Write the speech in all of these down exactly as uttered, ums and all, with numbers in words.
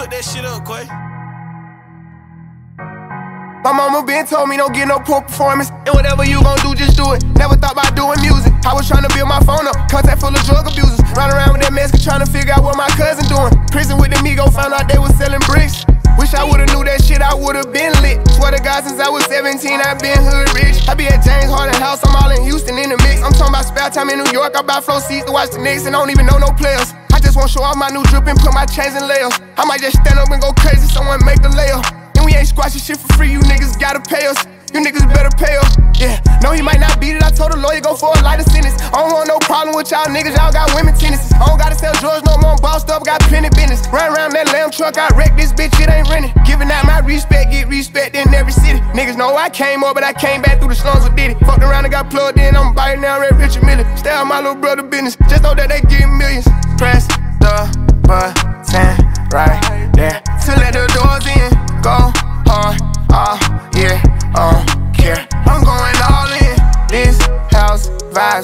Fuck that shit up, Quay. My mama been told me don't get no poor performance. And whatever you gon' do, just do it. Never thought about doing music. I was tryna build my phone up. Contact full of drug abusers. Run around with that mask tryna figure out what my cousin doing. Prison with the Migo, found out they was selling bricks. Wish I would've knew that shit, I would've been lit. Swear to God, since I was seventeen, I been hood rich. I be at James Harden house, I'm all in Houston in the mix. I'm talking about spare time in New York, I buy flow seats to watch the Knicks and don't even know no players. I just wanna show off my new drip and put my chains in layers. I might just stand up and go crazy, someone make a layup. And we ain't squashing shit for free, you niggas gotta pay us. You niggas better pay us. Yeah, no, he might not beat it. I told the lawyer go for a lighter sentence. I don't want no problem with y'all niggas, y'all got women tendencies. I don't gotta sell drugs no more, I'm bossed up, got plenty business. Run around that lamb truck, I wreck this bitch, it ain't renting. Giving out my respect, get respect in every city. Niggas know I came up, but I came back through the slums and did it. Fucked around and got plugged in, I'm biting now, Red Richard Miller. Stay out my little brother business, just know that they getting millions. Press the button right there to let the doors in. Go hard, oh yeah, oh care. I'm going all in. This house vibes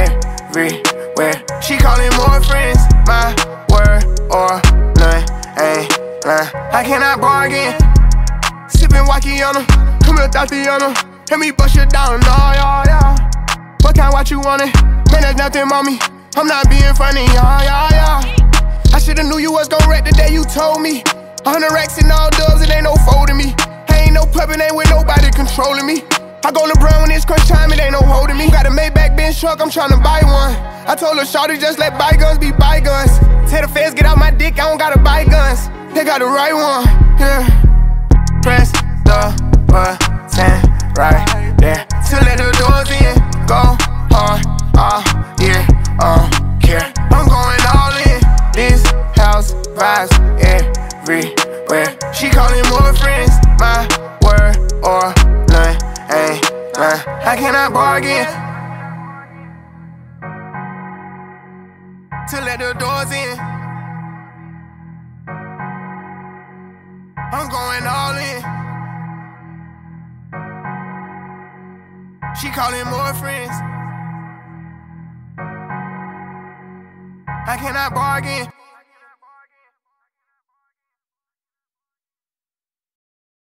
everywhere. She calling more friends, my word or none. Ain't lying. I cannot bargain. Sippin' Wakiana, come here, Tatiana. Let me bust you down, nah, yeah, yeah. What kind what you wanted? Man, that's nothing, mommy. I'm not being funny, yeah, yeah, yeah. I shoulda knew you was gon' wreck the day you told me. A hundred racks and all dubs, it ain't no folding me. I ain't no puppet, ain't with nobody controlling me. I go LeBron when it's crunch time, it ain't no holding me. Got a Maybach Benz truck, I'm tryna buy one. I told her, shawty, just let bygones be bygones. Tell the feds, get out my dick, I don't gotta buy guns. They got the right one, yeah. Press the button right there to let the doors in. Go hard, oh yeah, oh care. I'm going all in. This house vibes everywhere. She calling more friends, my word or none. Ain't lying. I cannot bargain to let the doors in. I'm going all in. She calling more friends. I cannot bargain.